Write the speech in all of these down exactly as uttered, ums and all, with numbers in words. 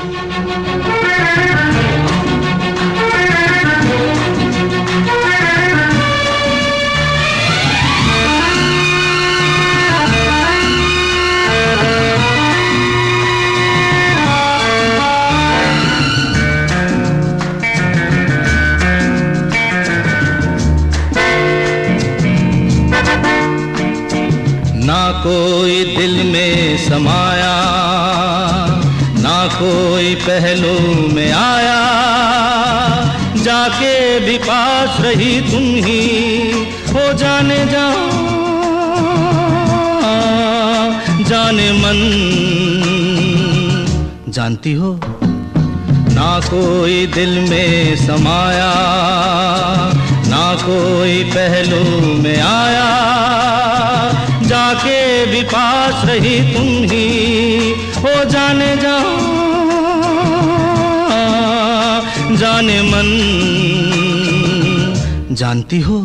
ना कोई दिल में समाया, ना कोई पहलू में आया, जाके भी पास रही तुम ही हो जाने जा जाने मन। जानती हो ना कोई दिल में समाया, ना कोई पहलू में आया, जाके भी पास रही तुम ही हो जाने जा जाने मन। जानती हो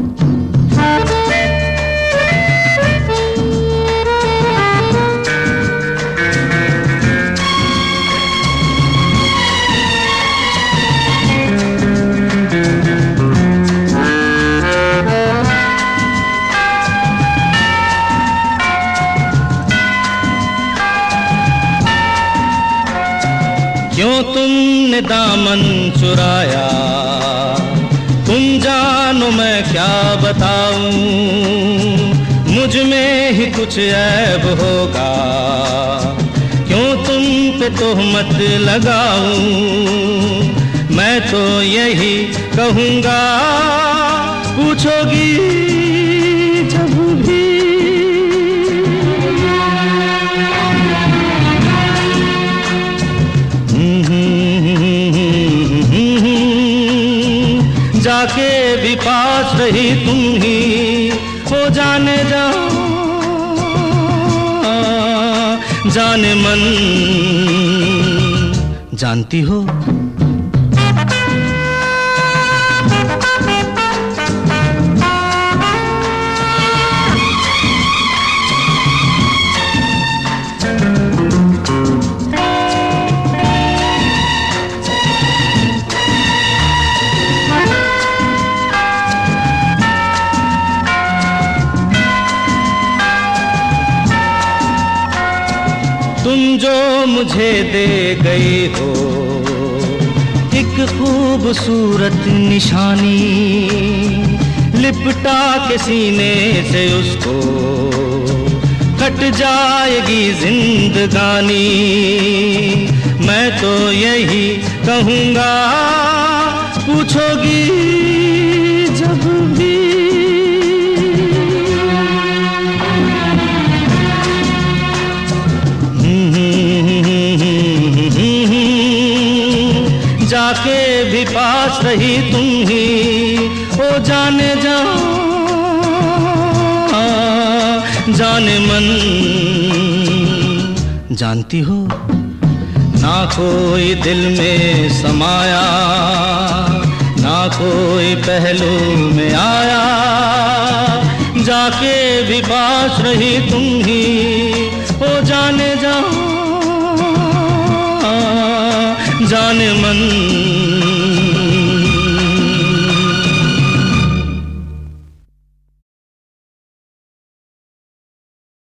क्यों तुमने दामन चुराया, तुम जानो मैं क्या बताऊं, मुझ में ही कुछ ऐब होगा, क्यों तुम पे तोहमत लगाऊं। मैं तो यही कहूँगा, पूछोगी जब भी जाके भी पास रही तुम ही हो जाने जा जाने मन। जानती हो तुम जो मुझे दे गई हो एक खूबसूरत निशानी, लिपटा के सीने से उसको कट जाएगी जिंदगानी। मैं तो यही कहूँगा, पूछोगी जब भी जाके भी पास रही तुम ही हो जाने जा जाने मन। जानती हो ना कोई दिल में समाया, ना कोई पहलू में आया, जाके भी पास रही तुम ही हो जाने जा जाने मन।